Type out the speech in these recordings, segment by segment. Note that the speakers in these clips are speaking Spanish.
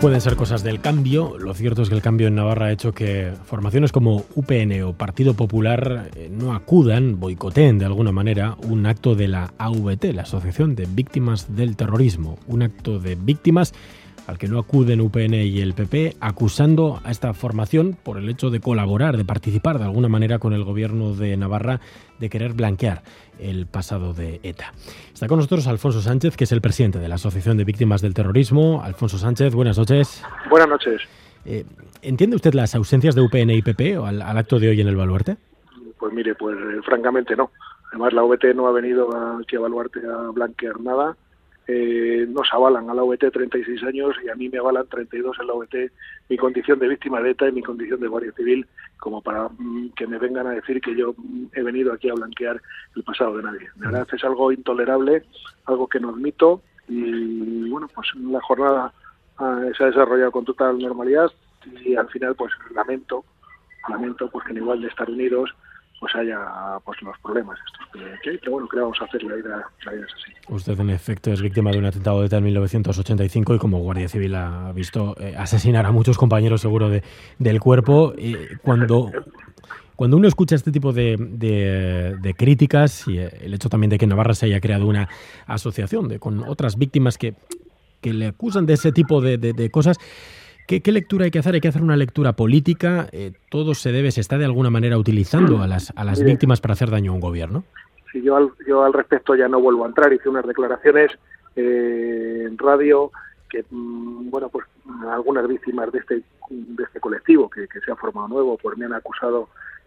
Pueden ser cosas del cambio. Lo cierto es que el cambio en Navarra ha hecho que formaciones como UPN o Partido Popular no acudan, boicoteen de alguna manera un acto de la AVT, la Asociación de Víctimas del Terrorismo. Un acto de víctimas al que no acuden UPN y el PP, acusando a esta formación por el hecho de colaborar, de participar de alguna manera con el gobierno de Navarra, de querer blanquear el pasado de ETA. Está con nosotros Alfonso Sánchez, que es el presidente de la Asociación de Víctimas del Terrorismo. Alfonso Sánchez, buenas noches. Buenas noches. ¿Entiende usted las ausencias de UPN y PP al acto de hoy en el Baluarte? Pues mire, francamente no. Además la OVT no ha venido aquí a Baluarte a blanquear nada. Nos avalan a la OVT 36 años y a mí me avalan 32 en la OVT, mi condición de víctima de ETA y mi condición de guardia civil, como para que me vengan a decir que yo he venido aquí a blanquear el pasado de nadie. De verdad es algo intolerable, algo que no admito y bueno, pues la jornada se ha desarrollado con total normalidad y al final pues lamento pues que en igual de estar unidos pues haya pues los problemas estos que hay, pero bueno, ¿qué vamos a hacer? La vida es así. Usted en efecto es víctima de un atentado de ETA en 1985 y como Guardia Civil ha visto asesinar a muchos compañeros seguro del cuerpo. Cuando uno escucha este tipo de críticas y el hecho también de que en Navarra se haya creado una asociación con otras víctimas que le acusan de ese tipo de cosas, ¿Qué lectura hay que hacer? Hay que hacer una lectura política. Todo se está de alguna manera utilizando a las víctimas para hacer daño a un gobierno. Sí, yo al respecto ya no vuelvo a entrar. Hice unas declaraciones en radio que, bueno, pues algunas víctimas de este colectivo que se ha formado nuevo, pues me han acusado,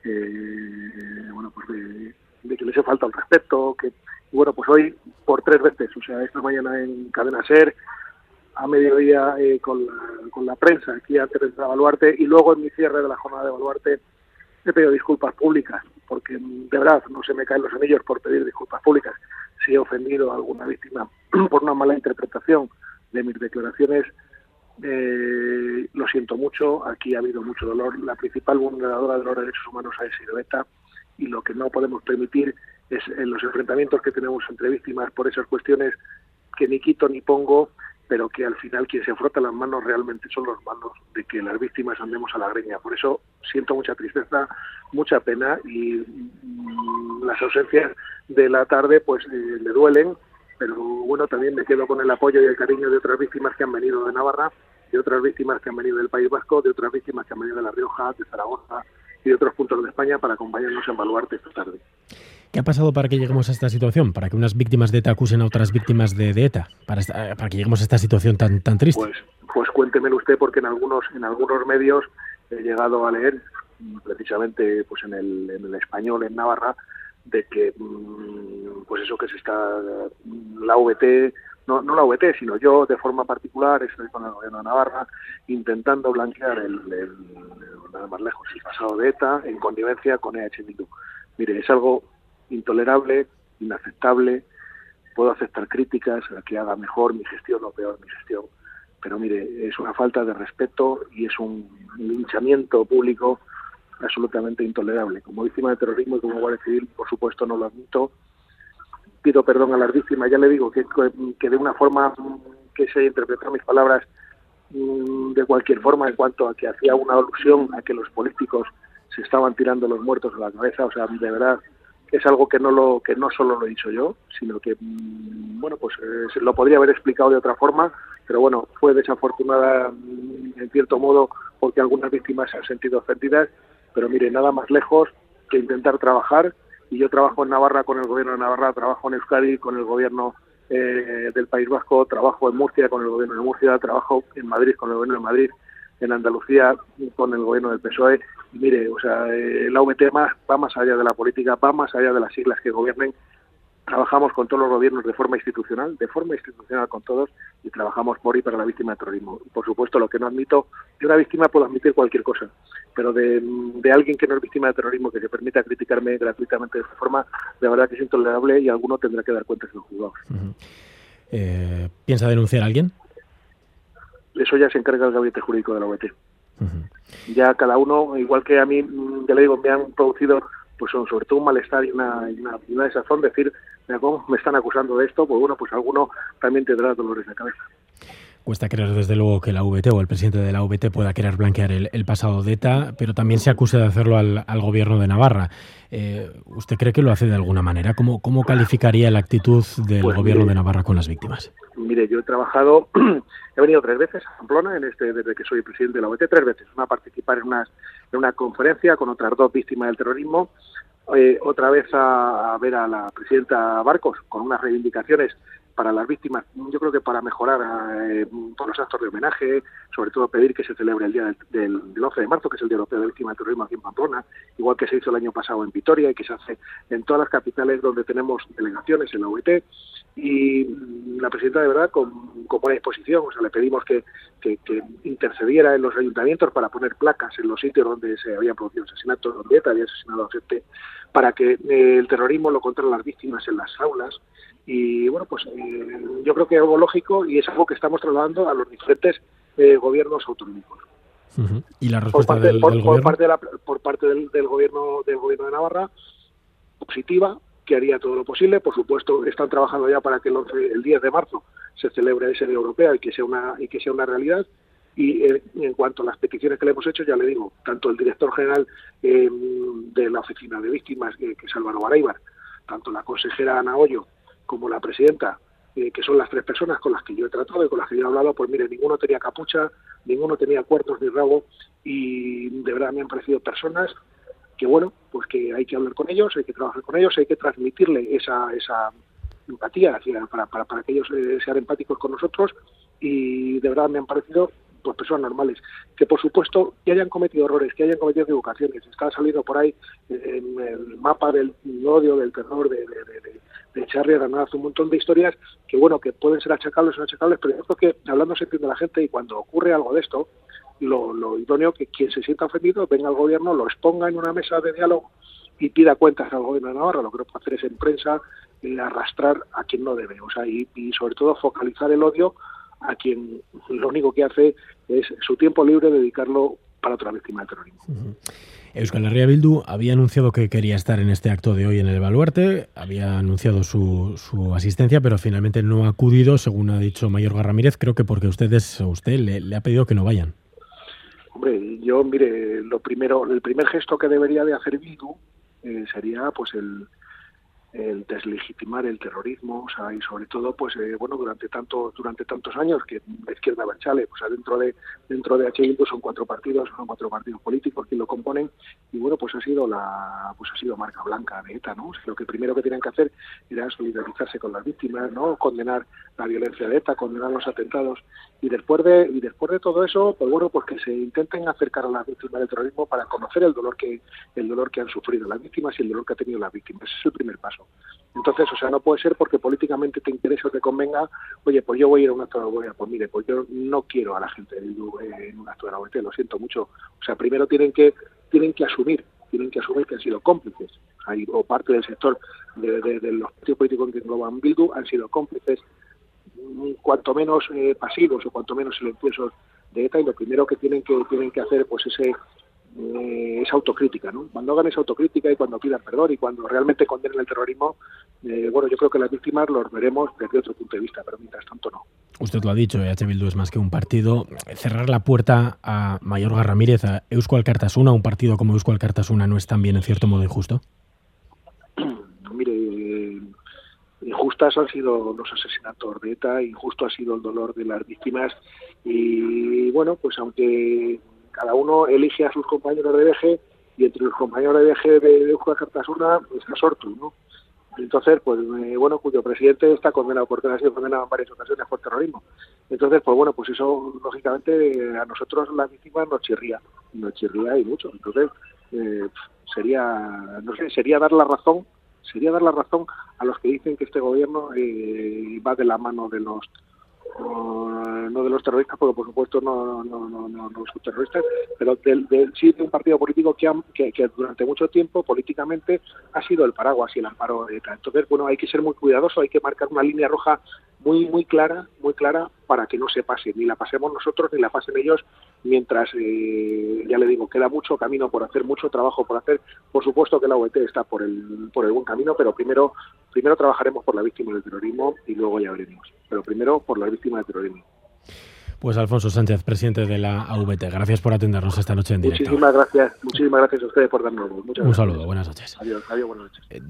bueno, pues de que les he faltado el respeto. Bueno, pues hoy por 3 veces, o sea, esta mañana en Cadena SER, a mediodía con la prensa aquí antes de entrar a Baluarte y luego en mi cierre de la jornada de Baluarte he pedido disculpas públicas porque de verdad no se me caen los anillos por pedir disculpas públicas. Si he ofendido a alguna víctima por una mala interpretación de mis declaraciones, lo siento mucho, aquí ha habido mucho dolor. La principal vulneradora de los derechos humanos ha sido ETA y lo que no podemos permitir es los enfrentamientos que tenemos entre víctimas por esas cuestiones que ni quito ni pongo, pero que al final quien se frota las manos realmente son los manos de que las víctimas andemos a la greña. Por eso siento mucha tristeza, mucha pena y las ausencias de la tarde pues le duelen, pero bueno, también me quedo con el apoyo y el cariño de otras víctimas que han venido de Navarra, de otras víctimas que han venido del País Vasco, de otras víctimas que han venido de La Rioja, de Zaragoza y de otros puntos de España para acompañarnos en Baluarte esta tarde. ¿Qué ha pasado para que lleguemos a esta situación? Para que unas víctimas de ETA acusen a otras víctimas de ETA, para que lleguemos a esta situación tan triste. Pues cuéntemelo usted, porque en algunos medios he llegado a leer, precisamente pues en el Español, en Navarra, de que pues eso que se está la OVT, no la OVT, sino yo de forma particular estoy con el gobierno de Navarra intentando blanquear nada más lejos el pasado de ETA en connivencia con EH Bildu. Mire, es algo intolerable, inaceptable. Puedo aceptar críticas a que haga mejor mi gestión o peor mi gestión, pero mire, es una falta de respeto y es un linchamiento público absolutamente intolerable. Como víctima de terrorismo y como guardia civil, por supuesto, no lo admito. Pido perdón a las víctimas. Ya le digo que de una forma que se haya interpretado mis palabras de cualquier forma en cuanto a que hacía una alusión a que los políticos se estaban tirando los muertos a la cabeza. O sea, de verdad es algo que no solo lo he dicho yo, sino que bueno, pues lo podría haber explicado de otra forma, pero bueno, fue desafortunada en cierto modo porque algunas víctimas se han sentido ofendidas, pero mire, nada más lejos que intentar trabajar, y yo trabajo en Navarra con el gobierno de Navarra, trabajo en Euskadi con el gobierno del País Vasco, trabajo en Murcia con el gobierno de Murcia, trabajo en Madrid con el gobierno de Madrid, en Andalucía con el gobierno del PSOE. Y mire, o sea, la OVT va más allá de la política, va más allá de las siglas que gobiernen. Trabajamos con todos los gobiernos de forma institucional con todos, y trabajamos por y para la víctima de terrorismo. Por supuesto, lo que no admito, de una víctima puedo admitir cualquier cosa, pero de alguien que no es víctima de terrorismo, que se permita criticarme gratuitamente de esta forma, de verdad que es intolerable y alguno tendrá que dar cuentas en los juzgados. ¿Piensa denunciar a alguien? Eso ya se encarga el gabinete jurídico de la OVT. Ya cada uno, igual que a mí, ya le digo, me han producido pues sobre todo un malestar y una desazón, decir, mira, ¿cómo me están acusando de esto? Pues bueno, pues alguno también tendrá dolores de cabeza. Cuesta creer, desde luego, que la VT o el presidente de la VT pueda querer blanquear el pasado de ETA, pero también se acusa de hacerlo al gobierno de Navarra. ¿Usted cree que lo hace de alguna manera? ¿Cómo calificaría la actitud del gobierno de Navarra con las víctimas? Mire, yo he trabajado, he venido 3 veces a Pamplona desde que soy presidente de la OET, 3 veces. Una a participar en una conferencia con otras 2 víctimas del terrorismo, otra vez a ver a la presidenta Barcos con unas reivindicaciones para las víctimas, yo creo que para mejorar por los actos de homenaje, sobre todo pedir que se celebre el día del 11 de marzo, que es el Día Europeo de Víctimas del Terrorismo aquí en Pamplona, igual que se hizo el año pasado en Vitoria y que se hace en todas las capitales donde tenemos delegaciones en la OET. Y la presidenta, de verdad, con buena disposición, o sea, le pedimos que intercediera en los ayuntamientos para poner placas en los sitios donde se habían producido asesinatos, donde ETA había asesinado a gente, para que el terrorismo lo contaran las víctimas en las aulas. Y bueno, pues yo creo que es algo lógico y es algo que estamos trasladando a los diferentes gobiernos autonómicos. Uh-huh. ¿Y la respuesta del gobierno? Por parte del gobierno de Navarra, positiva, que haría todo lo posible. Por supuesto, están trabajando ya para que el 10 de marzo se celebre ese Día Europeo y que sea una realidad. Y en cuanto a las peticiones que le hemos hecho, ya le digo, tanto el director general de la Oficina de Víctimas, que es Álvaro Bareibar, tanto la consejera Ana Hoyo, como la presidenta, que son las 3 personas con las que yo he tratado y con las que yo he hablado, pues mire, ninguno tenía capucha, ninguno tenía cuartos ni rabo, y de verdad me han parecido personas que, bueno, pues que hay que hablar con ellos, hay que trabajar con ellos, hay que transmitirle esa empatía para que ellos sean empáticos con nosotros, y de verdad me han parecido pues personas normales, que por supuesto que hayan cometido errores, que hayan cometido equivocaciones. Está saliendo por ahí en el mapa del odio, del terror, de Charlie Hernández, un montón de historias que, bueno, que pueden ser achacables o no achacables, pero yo creo que hablando se entiende la gente, y cuando ocurre algo de esto, lo idóneo que quien se sienta ofendido venga al gobierno, lo exponga en una mesa de diálogo y pida cuentas al gobierno de Navarra. Lo que no puede hacer es en prensa arrastrar a quien no debe, o sea, y sobre todo focalizar el odio a quien lo único que hace es su tiempo libre dedicarlo para otra víctima del terrorismo. Uh-huh. Euskal Herria Bildu había anunciado que quería estar en este acto de hoy en el Baluarte, había anunciado su asistencia, pero finalmente no ha acudido, según ha dicho Mayorga Ramírez, creo que porque usted le ha pedido que no vayan. Hombre, yo, mire, el primer gesto que debería de hacer Bildu sería pues el deslegitimar el terrorismo, o sea, y sobre todo, pues bueno, durante tantos años que la izquierda abertzale, pues dentro de H. Bildu son 4 partidos políticos que lo componen, y bueno, pues ha sido marca blanca de ETA, ¿no? O sea, lo que primero que tienen que hacer era solidarizarse con las víctimas, ¿no? Condenar la violencia de ETA, condenar los atentados, y después de todo eso, pues bueno, pues que se intenten acercar a las víctimas del terrorismo para conocer el dolor que han sufrido las víctimas y el dolor que ha tenido las víctimas. Ese es el primer paso. Entonces, o sea, no puede ser porque políticamente te interese o te convenga, oye, pues yo voy a ir a un acto de la OET, pues mire, pues yo no quiero a la gente en un acto de la OET, lo siento mucho. O sea, primero tienen que asumir que han sido cómplices, o parte del sector de los partidos políticos que engloban Bildu han sido cómplices, cuanto menos pasivos o cuanto menos silenciosos de ETA, y lo primero que tienen que hacer pues esa autocrítica, ¿no? Cuando hagan esa autocrítica y cuando pidan perdón y cuando realmente condenen el terrorismo, bueno, yo creo que las víctimas los veremos desde otro punto de vista, pero mientras tanto no. Usted lo ha dicho, EH Bildu es más que un partido. Cerrar la puerta a Mayorga Ramírez, a Eusko Alkartasuna, un partido como Eusko Alkartasuna, ¿no es también en cierto modo injusto? Mire, injustas han sido los asesinatos de ETA, injusto ha sido el dolor de las víctimas, y bueno, pues aunque cada uno elige a sus compañeros de viaje, y entre los compañeros de viaje de Eusko Alkartasuna está Sortu, ¿no? Entonces, pues bueno, cuyo presidente está condenado, porque ha sido condenado en varias ocasiones por terrorismo. Entonces, pues bueno, pues eso lógicamente a nosotros las víctimas nos chirría y mucho. Entonces, sería dar la razón a los que dicen que este gobierno va de la mano de los no de los terroristas, porque por supuesto no son terroristas, pero sí de un partido político que durante mucho tiempo políticamente ha sido el paraguas y el amparo de ETA. Entonces, bueno, hay que ser muy cuidadoso, hay que marcar una línea roja muy clara para que no se pase, ni la pasemos nosotros ni la pasen ellos, mientras, ya le digo, queda mucho camino por hacer, mucho trabajo por hacer. Por supuesto que la OET está por el buen camino, pero primero trabajaremos por la víctima del terrorismo y luego ya veremos. Pero primero por la víctima del terrorismo. Pues Alfonso Sánchez, presidente de la AVT, gracias por atendernos esta noche en directo. Muchísimas gracias a ustedes por darnos. Muchas gracias. Un saludo, buenas noches. Adiós, buenas noches.